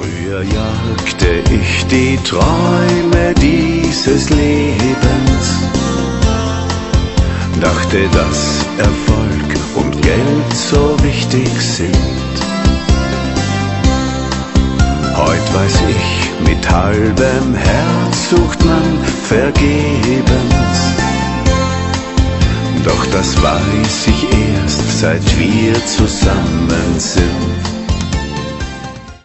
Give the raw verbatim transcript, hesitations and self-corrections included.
Früher jagte ich die Träume dieses Lebens, dachte, dass Erfolg und Geld so wichtig sind. Heut weiß ich, mit halbem Herz sucht man vergebens. Doch das weiß ich erst, seit wir zusammen sind.